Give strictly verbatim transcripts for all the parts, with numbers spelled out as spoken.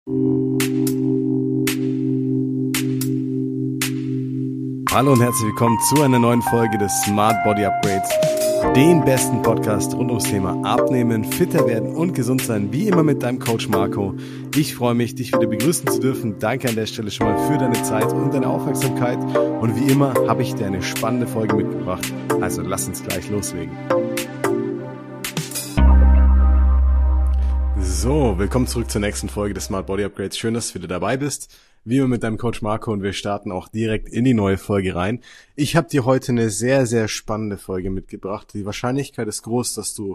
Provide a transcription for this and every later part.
Hallo und herzlich willkommen zu einer neuen Folge des Smart Body Upgrades, dem besten Podcast rund ums Thema Abnehmen, fitter werden und gesund sein, wie immer mit deinem Coach Marco. Ich freue mich, dich wieder begrüßen zu dürfen. Danke an der Stelle schon mal für deine Zeit und deine Aufmerksamkeit. Und wie immer habe ich dir eine spannende Folge mitgebracht. Also lass uns gleich loslegen. So, willkommen zurück zur nächsten Folge des Smart Body Upgrades. Schön, dass du wieder dabei bist. Wie immer mit deinem Coach Marco, und wir starten auch direkt in die neue Folge rein. Ich habe dir heute eine sehr, sehr spannende Folge mitgebracht. Die Wahrscheinlichkeit ist groß, dass du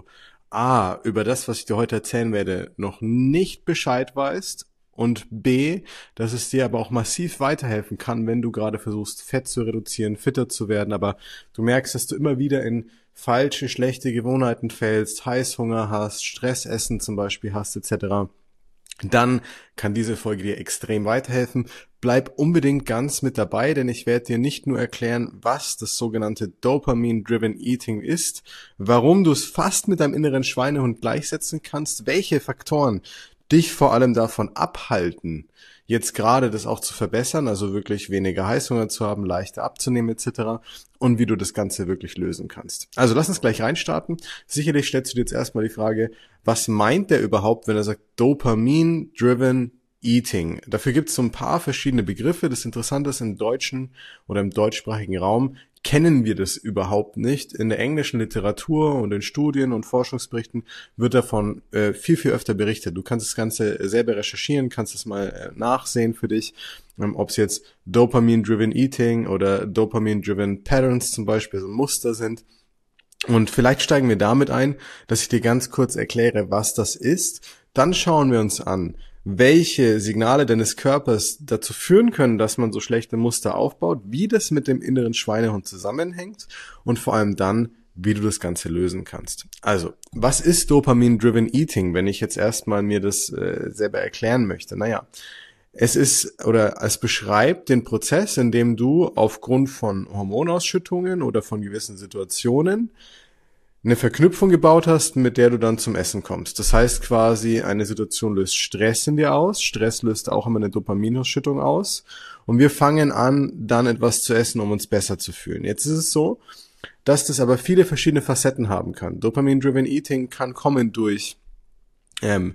A, über das, was ich dir heute erzählen werde, noch nicht Bescheid weißt, und B, dass es dir aber auch massiv weiterhelfen kann, wenn du gerade versuchst, Fett zu reduzieren, fitter zu werden, aber du merkst, dass du immer wieder in falsche, schlechte Gewohnheiten fällst, Heißhunger hast, Stressessen zum Beispiel hast, et cetera, dann kann diese Folge dir extrem weiterhelfen. Bleib unbedingt ganz mit dabei, denn ich werde dir nicht nur erklären, was das sogenannte Dopamine-Driven Eating ist, warum du es fast mit deinem inneren Schweinehund gleichsetzen kannst, welche Faktoren dich vor allem davon abhalten, jetzt gerade das auch zu verbessern, also wirklich weniger Heißhunger zu haben, leichter abzunehmen et cetera, und wie du das Ganze wirklich lösen kannst. Also lass uns gleich reinstarten. Sicherlich stellst du dir jetzt erstmal die Frage, was meint der überhaupt, wenn er sagt Dopamine-Driven Eating? Dafür gibt es so ein paar verschiedene Begriffe. Das Interessante ist, im deutschen oder im deutschsprachigen Raum kennen wir das überhaupt nicht. In der englischen Literatur und in Studien und Forschungsberichten wird davon äh, viel, viel öfter berichtet. Du kannst das Ganze selber recherchieren, kannst es mal äh, nachsehen für dich, ähm, ob es jetzt Dopamine-Driven Eating oder Dopamine-Driven Patterns zum Beispiel, so Muster sind. Und vielleicht steigen wir damit ein, dass ich dir ganz kurz erkläre, was das ist. Dann schauen wir uns an, welche Signale deines Körpers dazu führen können, dass man so schlechte Muster aufbaut, wie das mit dem inneren Schweinehund zusammenhängt und vor allem dann, wie du das Ganze lösen kannst. Also, was ist Dopamine-Driven Eating, wenn ich jetzt erstmal mir das äh, selber erklären möchte? Naja, es ist oder es beschreibt den Prozess, in dem du aufgrund von Hormonausschüttungen oder von gewissen Situationen eine Verknüpfung gebaut hast, mit der du dann zum Essen kommst. Das heißt quasi, eine Situation löst Stress in dir aus. Stress löst auch immer eine Dopaminausschüttung aus. Und wir fangen an, dann etwas zu essen, um uns besser zu fühlen. Jetzt ist es so, dass das aber viele verschiedene Facetten haben kann. Dopamine-Driven Eating kann kommen durch ähm,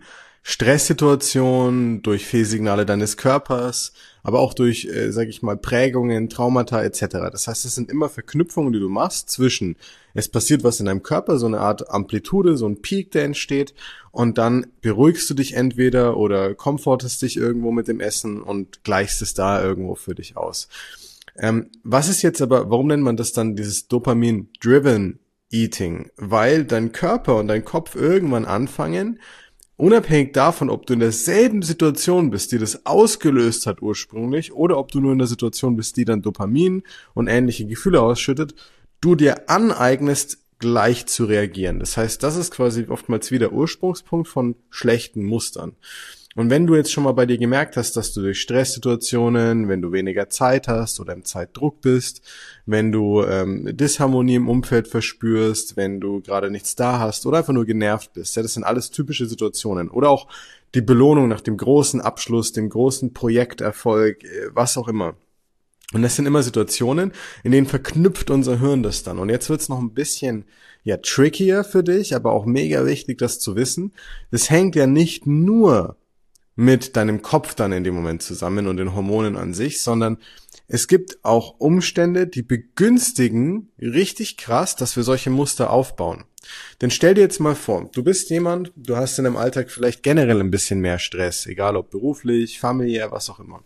Stresssituationen, durch Fehlsignale deines Körpers, aber auch durch, äh, sage ich mal, Prägungen, Traumata et cetera. Das heißt, es sind immer Verknüpfungen, die du machst zwischen, es passiert was in deinem Körper, so eine Art Amplitude, so ein Peak, der entsteht, und dann beruhigst du dich entweder oder komfortest dich irgendwo mit dem Essen und gleichst es da irgendwo für dich aus. Ähm, was ist jetzt aber, warum nennt man das dann dieses Dopamine-Driven Eating? Weil dein Körper und dein Kopf irgendwann anfangen, unabhängig davon, ob du in derselben Situation bist, die das ausgelöst hat ursprünglich, oder ob du nur in der Situation bist, die dann Dopamin und ähnliche Gefühle ausschüttet, du dir aneignest, gleich zu reagieren. Das heißt, das ist quasi oftmals wieder Ursprungspunkt von schlechten Mustern. Und wenn du jetzt schon mal bei dir gemerkt hast, dass du durch Stresssituationen, wenn du weniger Zeit hast oder im Zeitdruck bist, wenn du ähm, Disharmonie im Umfeld verspürst, wenn du gerade nichts da hast oder einfach nur genervt bist, ja, das sind alles typische Situationen. Oder auch die Belohnung nach dem großen Abschluss, dem großen Projekterfolg, was auch immer. Und das sind immer Situationen, in denen verknüpft unser Hirn das dann. Und jetzt wird's noch ein bisschen ja trickier für dich, aber auch mega wichtig, das zu wissen. Das hängt ja nicht nur mit deinem Kopf dann in dem Moment zusammen und den Hormonen an sich, sondern es gibt auch Umstände, die begünstigen richtig krass, dass wir solche Muster aufbauen. Denn stell dir jetzt mal vor, du bist jemand, du hast in deinem Alltag vielleicht generell ein bisschen mehr Stress, egal ob beruflich, familiär, was auch immer.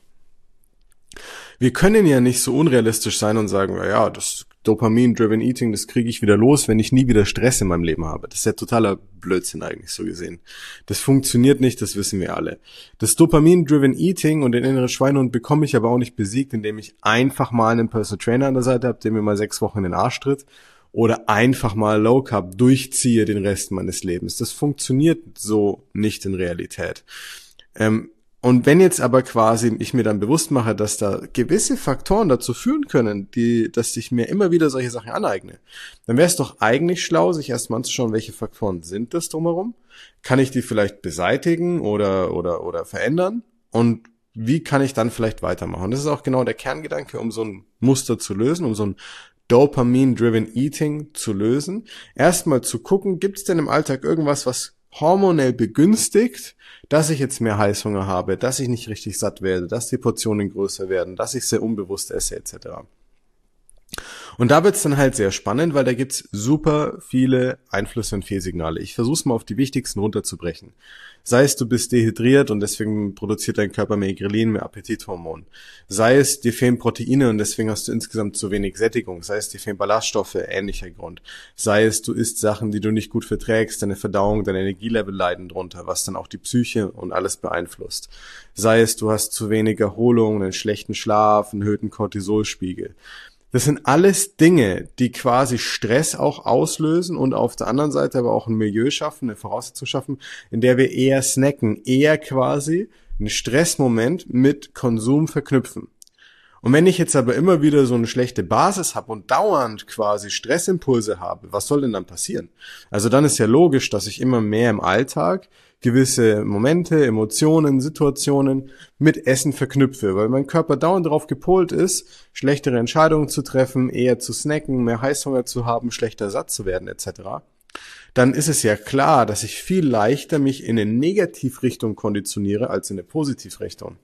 Wir können ja nicht so unrealistisch sein und sagen, ja, das Dopamine-Driven Eating, das kriege ich wieder los, wenn ich nie wieder Stress in meinem Leben habe. Das ist ja totaler Blödsinn eigentlich so gesehen. Das funktioniert nicht, das wissen wir alle. Das Dopamine-Driven Eating und den inneren Schweinehund bekomme ich aber auch nicht besiegt, indem ich einfach mal einen Personal Trainer an der Seite habe, der mir mal sechs Wochen in den Arsch tritt, oder einfach mal Low Carb durchziehe den Rest meines Lebens. Das funktioniert so nicht in Realität. Ähm, Und wenn jetzt aber quasi ich mir dann bewusst mache, dass da gewisse Faktoren dazu führen können, die, dass ich mir immer wieder solche Sachen aneigne, dann wäre es doch eigentlich schlau, sich erstmal anzuschauen, welche Faktoren sind das drumherum? Kann ich die vielleicht beseitigen oder, oder, oder verändern? und wie kann ich dann vielleicht weitermachen? Und das ist auch genau der Kerngedanke, um so ein Muster zu lösen, um so ein Dopamin-driven Eating zu lösen. Erstmal zu gucken, gibt es denn im Alltag irgendwas, was hormonell begünstigt, dass ich jetzt mehr Heißhunger habe, dass ich nicht richtig satt werde, dass die Portionen größer werden, dass ich sehr unbewusst esse et cetera. Und da wird's dann halt sehr spannend, weil da gibt's super viele Einflüsse und Fehlsignale. Ich versuche es mal auf die wichtigsten runterzubrechen. Sei es, du bist dehydriert und deswegen produziert dein Körper mehr Grelin, mehr Appetithormon. Sei es, dir fehlen Proteine und deswegen hast du insgesamt zu wenig Sättigung. Sei es, dir fehlen Ballaststoffe, ähnlicher Grund. Sei es, du isst Sachen, die du nicht gut verträgst, deine Verdauung, dein Energielevel leiden drunter, was dann auch die Psyche und alles beeinflusst. Sei es, du hast zu wenig Erholung, einen schlechten Schlaf, einen erhöhten Cortisolspiegel. Das sind alles Dinge, die quasi Stress auch auslösen und auf der anderen Seite aber auch ein Milieu schaffen, eine Voraussetzung schaffen, in der wir eher snacken, eher quasi einen Stressmoment mit Konsum verknüpfen. Und wenn ich jetzt aber immer wieder so eine schlechte Basis habe und dauernd quasi Stressimpulse habe, was soll denn dann passieren? Also dann ist ja logisch, dass ich immer mehr im Alltag gewisse Momente, Emotionen, Situationen mit Essen verknüpfe, weil mein Körper dauernd darauf gepolt ist, schlechtere Entscheidungen zu treffen, eher zu snacken, mehr Heißhunger zu haben, schlechter satt zu werden et cetera. Dann ist es ja klar, dass ich viel leichter mich in eine Negativrichtung konditioniere als in eine Positivrichtung.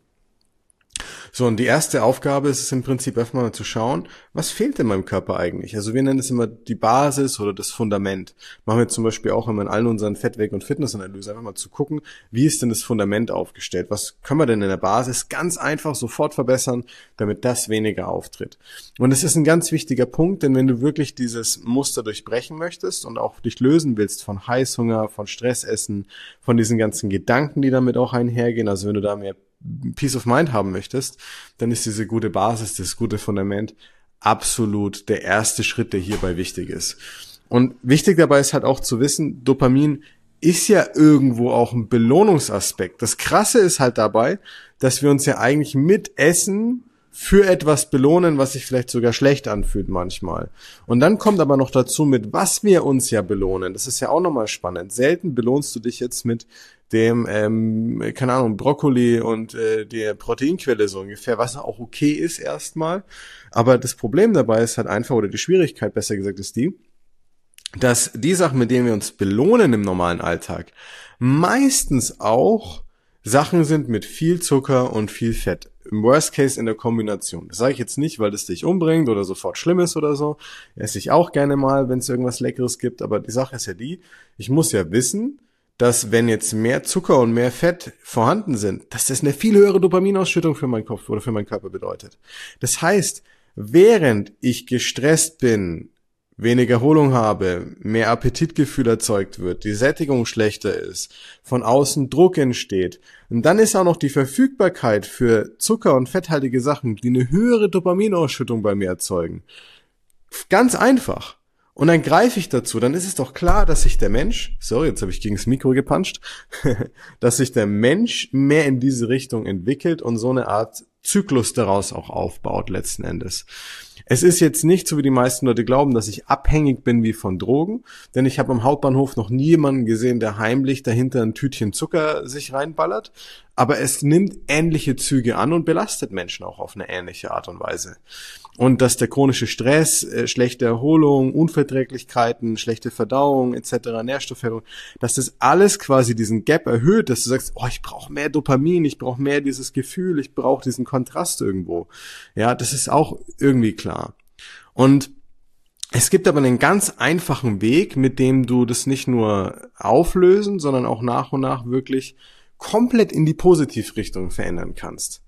So, und die erste Aufgabe ist es im Prinzip erstmal zu schauen, was fehlt in meinem Körper eigentlich? Also wir nennen es immer die Basis oder das Fundament. Machen wir zum Beispiel auch immer in allen unseren Fettweg- und Fitnessanalysen einfach mal zu gucken, wie ist denn das Fundament aufgestellt? Was können wir denn in der Basis ganz einfach sofort verbessern, damit das weniger auftritt? Und es ist ein ganz wichtiger Punkt, denn wenn du wirklich dieses Muster durchbrechen möchtest und auch dich lösen willst von Heißhunger, von Stressessen, von diesen ganzen Gedanken, die damit auch einhergehen, also wenn du da mehr Peace of Mind haben möchtest, dann ist diese gute Basis, das gute Fundament absolut der erste Schritt, der hierbei wichtig ist. Und wichtig dabei ist halt auch zu wissen, Dopamin ist ja irgendwo auch ein Belohnungsaspekt. Das Krasse ist halt dabei, dass wir uns ja eigentlich mit Essen für etwas belohnen, was sich vielleicht sogar schlecht anfühlt manchmal. Und dann kommt aber noch dazu, mit was wir uns ja belohnen. Das ist ja auch nochmal spannend. Selten belohnst du dich jetzt mit dem, ähm, keine Ahnung, Brokkoli und äh, der Proteinquelle so ungefähr, was auch okay ist erstmal. Aber das Problem dabei ist halt einfach, oder die Schwierigkeit besser gesagt ist die, dass die Sachen, mit denen wir uns belohnen im normalen Alltag, meistens auch Sachen sind mit viel Zucker und viel Fett. Im Worst Case in der Kombination. Das sage ich jetzt nicht, weil das dich umbringt oder sofort schlimm ist oder so. Esse ich auch gerne mal, wenn es irgendwas Leckeres gibt. Aber die Sache ist ja die, ich muss ja wissen, dass wenn jetzt mehr Zucker und mehr Fett vorhanden sind, dass das eine viel höhere Dopaminausschüttung für meinen Kopf oder für meinen Körper bedeutet. Das heißt, während ich gestresst bin, weniger Erholung habe, mehr Appetitgefühl erzeugt wird, die Sättigung schlechter ist, von außen Druck entsteht. Und dann ist auch noch die Verfügbarkeit für Zucker- und fetthaltige Sachen, die eine höhere Dopaminausschüttung bei mir erzeugen. Ganz einfach. Und dann greife ich dazu, dann ist es doch klar, dass sich der Mensch, sorry, jetzt habe ich gegen das Mikro gepuncht, dass sich der Mensch mehr in diese Richtung entwickelt und so eine Art Zyklus daraus auch aufbaut letzten Endes. Es ist jetzt nicht so, wie die meisten Leute glauben, dass ich abhängig bin wie von Drogen, denn ich habe am Hauptbahnhof noch nie jemanden gesehen, der heimlich dahinter ein Tütchen Zucker sich reinballert, aber es nimmt ähnliche Züge an und belastet Menschen auch auf eine ähnliche Art und Weise. Und dass der chronische Stress, äh, schlechte Erholung, Unverträglichkeiten, schlechte Verdauung et cetera, Nährstoffverhältnis, dass das alles quasi diesen Gap erhöht, dass du sagst, oh, ich brauche mehr Dopamin, ich brauche mehr dieses Gefühl, ich brauche diesen Kontrast irgendwo. Ja, das ist auch irgendwie klar. Und es gibt aber einen ganz einfachen Weg, mit dem du das nicht nur auflösen, sondern auch nach und nach wirklich komplett in die Positivrichtung verändern kannst.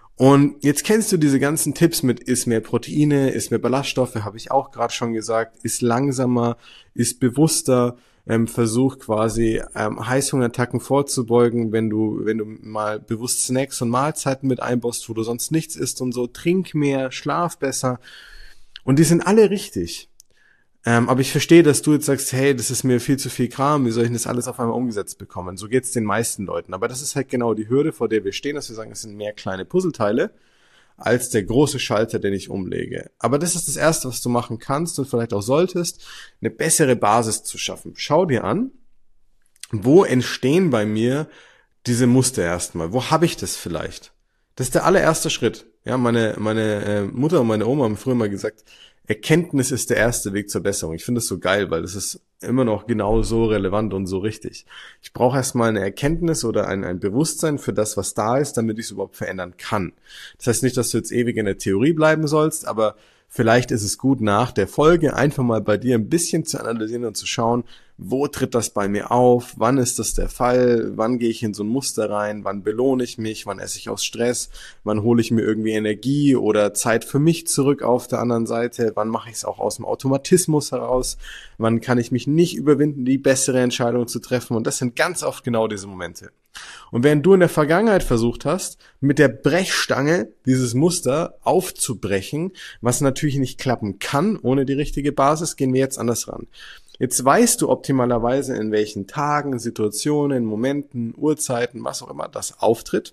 Und jetzt kennst du diese ganzen Tipps mit iss mehr Proteine, iss mehr Ballaststoffe, habe ich auch gerade schon gesagt, iss langsamer, iss bewusster, ähm, versuch quasi ähm, Heißhungerattacken vorzubeugen, wenn du wenn du mal bewusst Snacks und Mahlzeiten mit einbaust, wo du sonst nichts isst und so, trink mehr, schlaf besser. Und die sind alle richtig. Ähm, aber ich verstehe, dass du jetzt sagst, hey, das ist mir viel zu viel Kram, wie soll ich das alles auf einmal umgesetzt bekommen? So geht's den meisten Leuten. Aber das ist halt genau die Hürde, vor der wir stehen, dass wir sagen, es sind mehr kleine Puzzleteile als der große Schalter, den ich umlege. Aber das ist das Erste, was du machen kannst und vielleicht auch solltest, eine bessere Basis zu schaffen. Schau dir an, wo entstehen bei mir diese Muster erstmal. Wo habe ich das vielleicht? Das ist der allererste Schritt. Ja, meine meine äh, Mutter und meine Oma haben früher mal gesagt, Erkenntnis ist der erste Weg zur Besserung. Ich finde das so geil, weil das ist immer noch genau so relevant und so richtig. Ich brauche erstmal eine Erkenntnis oder ein, ein Bewusstsein für das, was da ist, damit ich es überhaupt verändern kann. Das heißt nicht, dass du jetzt ewig in der Theorie bleiben sollst, aber vielleicht ist es gut, nach der Folge einfach mal bei dir ein bisschen zu analysieren und zu schauen, wo tritt das bei mir auf, wann ist das der Fall, wann gehe ich in so ein Muster rein, wann belohne ich mich, wann esse ich aus Stress, wann hole ich mir irgendwie Energie oder Zeit für mich zurück auf der anderen Seite, wann mache ich es auch aus dem Automatismus heraus, wann kann ich mich nicht überwinden, die bessere Entscheidung zu treffen, und das sind ganz oft genau diese Momente. Und während du in der Vergangenheit versucht hast, mit der Brechstange dieses Muster aufzubrechen, was natürlich nicht klappen kann ohne die richtige Basis, gehen wir jetzt anders ran. Jetzt weißt du optimalerweise, in welchen Tagen, Situationen, Momenten, Uhrzeiten, was auch immer das auftritt.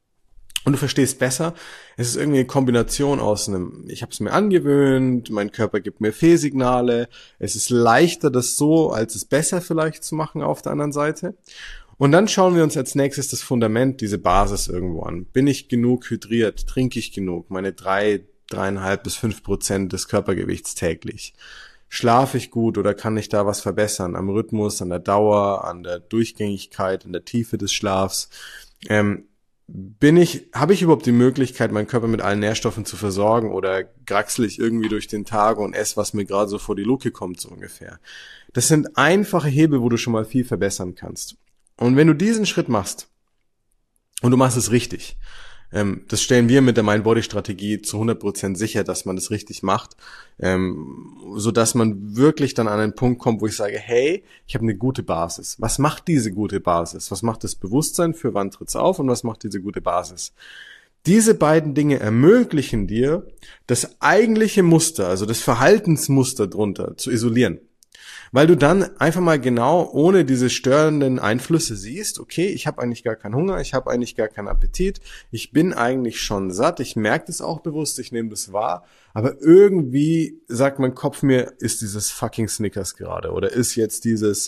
Und du verstehst besser, es ist irgendwie eine Kombination aus einem, ich habe es mir angewöhnt, mein Körper gibt mir Fehlsignale, es ist leichter, das so, als es besser vielleicht zu machen auf der anderen Seite. Und dann schauen wir uns als nächstes das Fundament, diese Basis irgendwo an. Bin ich genug hydriert? Trinke ich genug? Meine drei, dreieinhalb bis fünf Prozent des Körpergewichts täglich. Schlafe ich gut oder kann ich da was verbessern? Am Rhythmus, an der Dauer, an der Durchgängigkeit, an der Tiefe des Schlafs? Ähm, bin ich, habe ich überhaupt die Möglichkeit, meinen Körper mit allen Nährstoffen zu versorgen, oder kraxel ich irgendwie durch den Tag und esse, was mir gerade so vor die Luke kommt, so ungefähr? Das sind einfache Hebel, wo du schon mal viel verbessern kannst. Und wenn du diesen Schritt machst und du machst es richtig, ähm, das stellen wir mit der Mind-Body-Strategie zu hundert Prozent sicher, dass man das richtig macht, ähm, so dass man wirklich dann an einen Punkt kommt, wo ich sage, hey, ich habe eine gute Basis. Was macht diese gute Basis? Was macht das Bewusstsein, für wann tritt's auf, und was macht diese gute Basis? Diese beiden Dinge ermöglichen dir, das eigentliche Muster, also das Verhaltensmuster drunter zu isolieren. Weil du dann einfach mal genau ohne diese störenden Einflüsse siehst, okay, ich habe eigentlich gar keinen Hunger, ich habe eigentlich gar keinen Appetit, ich bin eigentlich schon satt, ich merke das auch bewusst, ich nehme das wahr, aber irgendwie sagt mein Kopf mir, ist dieses fucking Snickers gerade oder ist jetzt dieses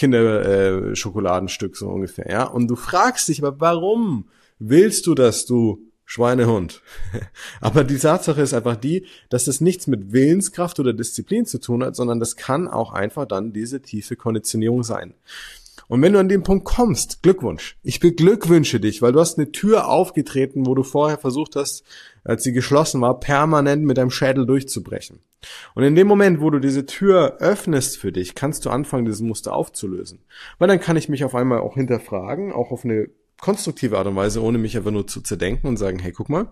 Kinderschokoladenstück so ungefähr, ja? Und du fragst dich, aber warum willst du das, du Schweinehund? Aber die Tatsache ist einfach die, dass das nichts mit Willenskraft oder Disziplin zu tun hat, sondern das kann auch einfach dann diese tiefe Konditionierung sein. Und wenn du an den Punkt kommst, Glückwunsch. Ich beglückwünsche dich, weil du hast eine Tür aufgetreten, wo du vorher versucht hast, als sie geschlossen war, permanent mit deinem Schädel durchzubrechen. Und in dem Moment, wo du diese Tür öffnest für dich, kannst du anfangen, dieses Muster aufzulösen. Weil dann kann ich mich auf einmal auch hinterfragen, auch auf eine konstruktive Art und Weise, ohne mich einfach nur zu zerdenken und sagen, hey, guck mal,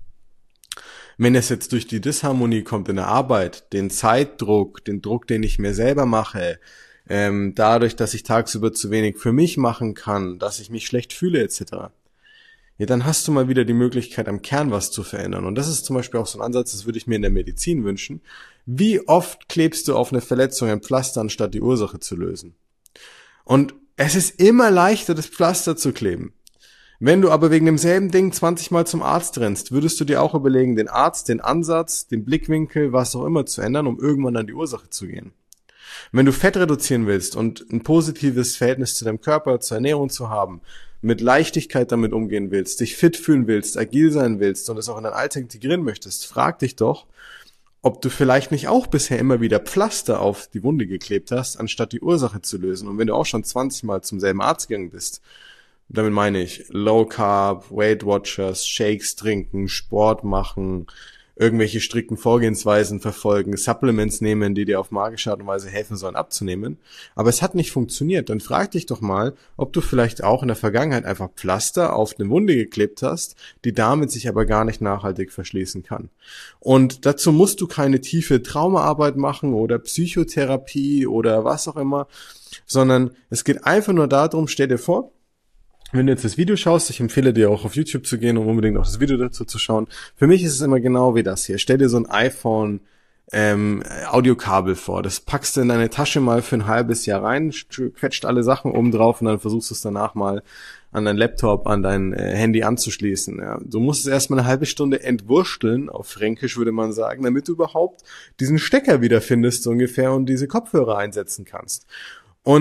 wenn es jetzt durch die Disharmonie kommt in der Arbeit, den Zeitdruck, den Druck, den ich mir selber mache, ähm, dadurch, dass ich tagsüber zu wenig für mich machen kann, dass ich mich schlecht fühle et cetera, ja, dann hast du mal wieder die Möglichkeit, am Kern was zu verändern. Und das ist zum Beispiel auch so ein Ansatz, das würde ich mir in der Medizin wünschen. Wie oft klebst du auf eine Verletzung ein Pflaster, anstatt die Ursache zu lösen? Und es ist immer leichter, das Pflaster zu kleben. Wenn du aber wegen demselben Ding zwanzig Mal zum Arzt rennst, würdest du dir auch überlegen, den Arzt, den Ansatz, den Blickwinkel, was auch immer zu ändern, um irgendwann an die Ursache zu gehen. Wenn du Fett reduzieren willst und ein positives Verhältnis zu deinem Körper, zur Ernährung zu haben, mit Leichtigkeit damit umgehen willst, dich fit fühlen willst, agil sein willst und es auch in deinen Alltag integrieren möchtest, frag dich doch, ob du vielleicht nicht auch bisher immer wieder Pflaster auf die Wunde geklebt hast, anstatt die Ursache zu lösen. Und wenn du auch schon zwanzig Mal zum selben Arzt gegangen bist, damit meine ich Low Carb, Weight Watchers, Shakes trinken, Sport machen, irgendwelche strikten Vorgehensweisen verfolgen, Supplements nehmen, die dir auf magische Art und Weise helfen sollen abzunehmen, aber es hat nicht funktioniert, dann frag dich doch mal, ob du vielleicht auch in der Vergangenheit einfach Pflaster auf eine Wunde geklebt hast, die damit sich aber gar nicht nachhaltig verschließen kann. Und dazu musst du keine tiefe Traumaarbeit machen oder Psychotherapie oder was auch immer, sondern es geht einfach nur darum, stell dir vor, wenn du jetzt das Video schaust, ich empfehle dir auch auf YouTube zu gehen, um unbedingt auch das Video dazu zu schauen. Für mich ist es immer genau wie das hier. Stell dir so ein iPhone ähm, Audiokabel vor. Das packst du in deine Tasche mal für ein halbes Jahr rein, quetscht alle Sachen oben drauf und dann versuchst du es danach mal an dein Laptop, an dein äh, Handy anzuschließen. Ja. Du musst es erstmal eine halbe Stunde entwursteln, auf Fränkisch würde man sagen, damit du überhaupt diesen Stecker wiederfindest so ungefähr und diese Kopfhörer einsetzen kannst. Und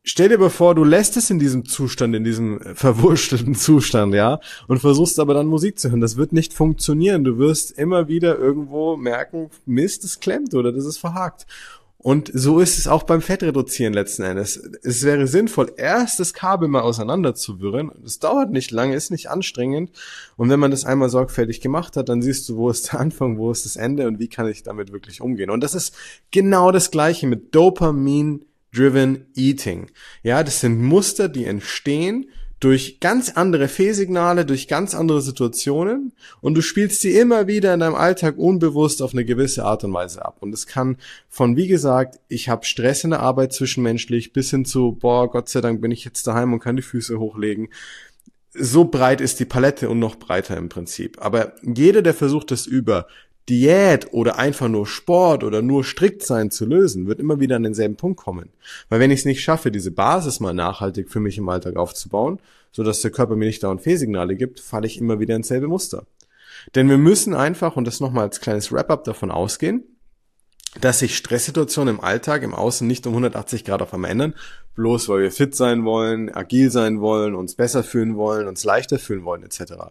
Stell dir aber vor, du lässt es in diesem Zustand, in diesem verwurstelten Zustand, ja, und versuchst aber dann Musik zu hören. Das wird nicht funktionieren. Du wirst immer wieder irgendwo merken, Mist, es klemmt oder das ist verhakt. Und so ist es auch beim Fettreduzieren letzten Endes. Es wäre sinnvoll, erst das Kabel mal auseinanderzuwirren. Das dauert nicht lange, ist nicht anstrengend. Und wenn man das einmal sorgfältig gemacht hat, dann siehst du, wo ist der Anfang, wo ist das Ende und wie kann ich damit wirklich umgehen. Und das ist genau das Gleiche mit Dopamin-Driven Eating. Ja, das sind Muster, die entstehen durch ganz andere Fehlsignale, durch ganz andere Situationen und du spielst sie immer wieder in deinem Alltag unbewusst auf eine gewisse Art und Weise ab. Und es kann von, wie gesagt, ich habe Stress in der Arbeit zwischenmenschlich bis hin zu, boah, Gott sei Dank bin ich jetzt daheim und kann die Füße hochlegen. So breit ist die Palette und noch breiter im Prinzip. Aber jeder, der versucht, das über Diät oder einfach nur Sport oder nur strikt sein zu lösen, wird immer wieder an denselben Punkt kommen. Weil wenn ich es nicht schaffe, diese Basis mal nachhaltig für mich im Alltag aufzubauen, so dass der Körper mir nicht dauernd Fehlsignale gibt, falle ich immer wieder ins selbe Muster. Denn wir müssen einfach, und das nochmal als kleines Wrap-up, davon ausgehen, dass sich Stresssituationen im Alltag, im Außen nicht um hundertachtzig Grad auf einmal ändern, bloß weil wir fit sein wollen, agil sein wollen, uns besser fühlen wollen, uns leichter fühlen wollen, et cetera.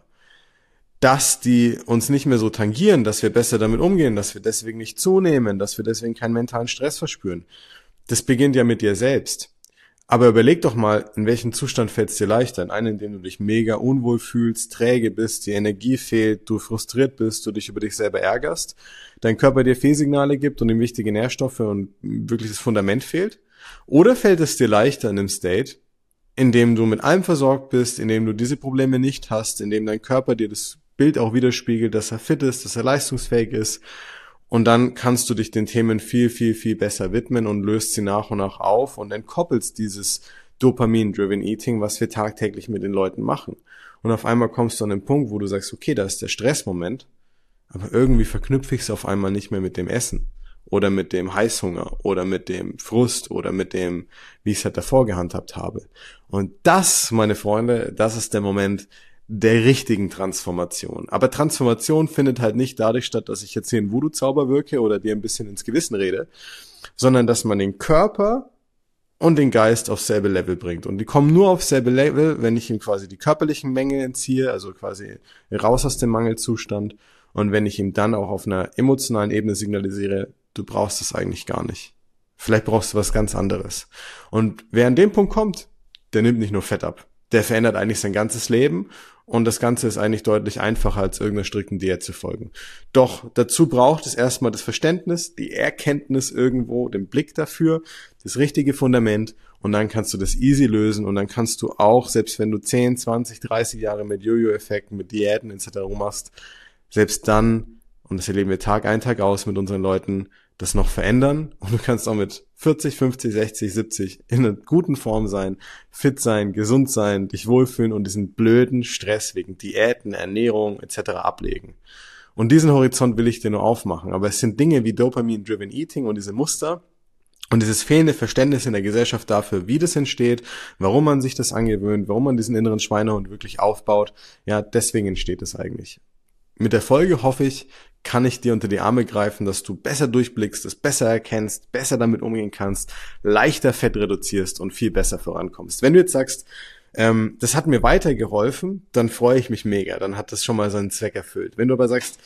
Dass die uns nicht mehr so tangieren, dass wir besser damit umgehen, dass wir deswegen nicht zunehmen, dass wir deswegen keinen mentalen Stress verspüren. Das beginnt ja mit dir selbst. Aber überleg doch mal, in welchem Zustand fällt es dir leichter? In einem, in dem du dich mega unwohl fühlst, träge bist, die Energie fehlt, du frustriert bist, du dich über dich selber ärgerst, dein Körper dir Fehlsignale gibt und ihm wichtige Nährstoffe und wirklich das Fundament fehlt? Oder fällt es dir leichter in einem State, in dem du mit allem versorgt bist, in dem du diese Probleme nicht hast, in dem dein Körper dir das Bild auch widerspiegelt, dass er fit ist, dass er leistungsfähig ist und dann kannst du dich den Themen viel, viel, viel besser widmen und löst sie nach und nach auf und entkoppelst dieses Dopamin-Driven Eating, was wir tagtäglich mit den Leuten machen. Und auf einmal kommst du an den Punkt, wo du sagst, okay, da ist der Stressmoment, aber irgendwie verknüpfe ich es auf einmal nicht mehr mit dem Essen oder mit dem Heißhunger oder mit dem Frust oder mit dem, wie ich es halt davor gehandhabt habe. Und das, meine Freunde, das ist der Moment der richtigen Transformation. Aber Transformation findet halt nicht dadurch statt, dass ich jetzt hier einen Voodoo-Zauber wirke oder dir ein bisschen ins Gewissen rede, sondern dass man den Körper und den Geist aufs selbe Level bringt. Und die kommen nur aufs selbe Level, wenn ich ihm quasi die körperlichen Mängel entziehe, also quasi raus aus dem Mangelzustand. Und wenn ich ihm dann auch auf einer emotionalen Ebene signalisiere, du brauchst es eigentlich gar nicht. Vielleicht brauchst du was ganz anderes. Und wer an dem Punkt kommt, der nimmt nicht nur Fett ab. Der verändert eigentlich sein ganzes Leben und das Ganze ist eigentlich deutlich einfacher, als irgendeiner strikten Diät zu folgen. Doch dazu braucht es erstmal das Verständnis, die Erkenntnis irgendwo, den Blick dafür, das richtige Fundament und dann kannst du das easy lösen und dann kannst du auch, selbst wenn du zehn, zwanzig, dreißig Jahre mit Jojo-Effekten, mit Diäten et cetera machst, selbst dann, und das erleben wir Tag ein, Tag aus mit unseren Leuten, das noch verändern und du kannst auch mit vierzig, fünfzig, sechzig, siebzig in einer guten Form sein, fit sein, gesund sein, dich wohlfühlen und diesen blöden Stress wegen Diäten, Ernährung et cetera ablegen. Und diesen Horizont will ich dir nur aufmachen, aber es sind Dinge wie Dopamin-Driven Eating und diese Muster und dieses fehlende Verständnis in der Gesellschaft dafür, wie das entsteht, warum man sich das angewöhnt, warum man diesen inneren Schweinehund wirklich aufbaut, ja, deswegen entsteht es eigentlich. Mit der Folge hoffe ich, kann ich dir unter die Arme greifen, dass du besser durchblickst, es besser erkennst, besser damit umgehen kannst, leichter Fett reduzierst und viel besser vorankommst. Wenn du jetzt sagst, ähm, das hat mir weitergeholfen, dann freue ich mich mega, dann hat das schon mal seinen Zweck erfüllt. Wenn du aber sagst,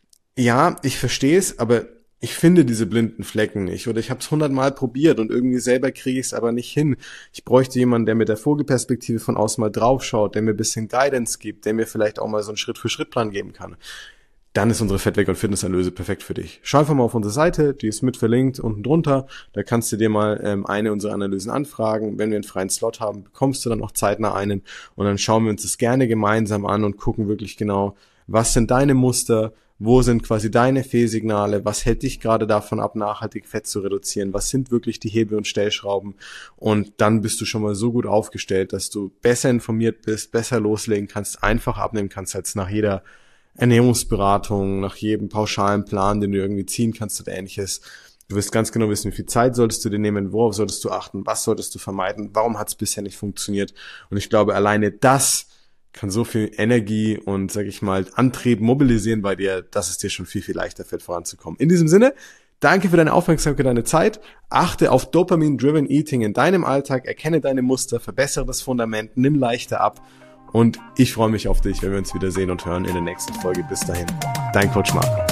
ja, ich verstehe es, aber ich finde diese blinden Flecken nicht oder ich habe es hundertmal probiert und irgendwie selber kriege ich es aber nicht hin. Ich bräuchte jemanden, der mit der Vogelperspektive von außen mal draufschaut, der mir ein bisschen Guidance gibt, der mir vielleicht auch mal so einen Schritt-für-Schritt-Plan geben kann. Dann ist unsere Fettweg- und Fitnessanalyse perfekt für dich. Schau einfach mal auf unsere Seite, die ist mit verlinkt unten drunter. Da kannst du dir mal ähm, eine unserer Analysen anfragen. Wenn wir einen freien Slot haben, bekommst du dann auch zeitnah einen und dann schauen wir uns das gerne gemeinsam an und gucken wirklich genau, was sind deine Muster, wo sind quasi deine Fehlsignale, was hält dich gerade davon ab, nachhaltig Fett zu reduzieren, was sind wirklich die Hebel und Stellschrauben und dann bist du schon mal so gut aufgestellt, dass du besser informiert bist, besser loslegen kannst, einfach abnehmen kannst als nach jeder Ernährungsberatung, nach jedem pauschalen Plan, den du irgendwie ziehen kannst oder ähnliches. Du wirst ganz genau wissen, wie viel Zeit solltest du dir nehmen, worauf solltest du achten, was solltest du vermeiden, warum hat es bisher nicht funktioniert. Und ich glaube, alleine das kann so viel Energie und, sag ich mal, Antrieb mobilisieren bei dir, dass es dir schon viel, viel leichter fällt, voranzukommen. In diesem Sinne, Danke für deine Aufmerksamkeit, deine Zeit. Achte auf Dopamin-Driven Eating in deinem Alltag, erkenne deine Muster, verbessere das Fundament, nimm leichter ab. Und ich freue mich auf dich, wenn wir uns wieder sehen und hören in der nächsten Folge. Bis dahin, dein Coach Marco.